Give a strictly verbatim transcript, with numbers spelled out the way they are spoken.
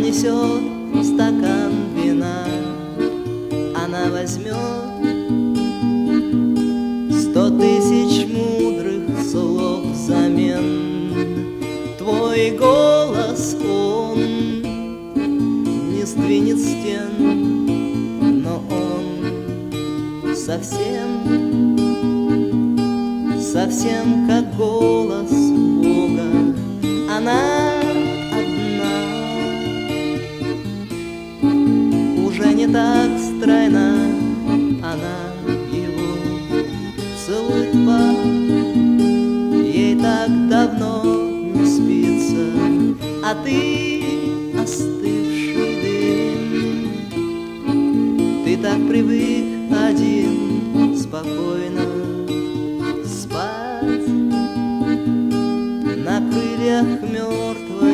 понесет стакан вина. Она возьмет сто тысяч мудрых слов взамен. Твой голос он не сдвинет стен, но он совсем, совсем как голос Бога. Она одна, уже не так стройна. Она его целует пар, ей так давно не спится, а ты остывший дым. Ты так привык один спокойно спать на крыльях мертвой